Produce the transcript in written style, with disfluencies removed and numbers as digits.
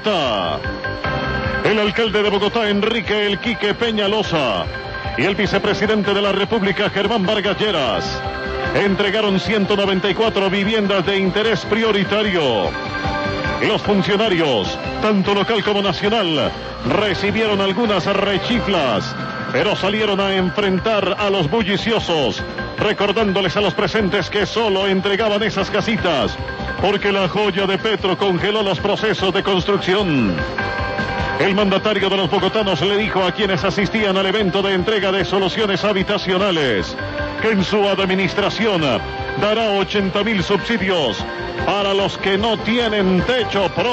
Bogotá. El alcalde de Bogotá, Enrique El Quique Peñalosa, y el vicepresidente de la República, Germán Vargas Lleras, entregaron 194 viviendas de interés prioritario. Los funcionarios, tanto local como nacional, recibieron algunas rechiflas, pero salieron a enfrentar a los bulliciosos, recordándoles a los presentes que solo entregaban esas casitas porque la joya de Petro congeló los procesos de construcción. El mandatario de los bogotanos le dijo a quienes asistían al evento de entrega de soluciones habitacionales que en su administración dará 80.000 subsidios para los que no tienen techo propio.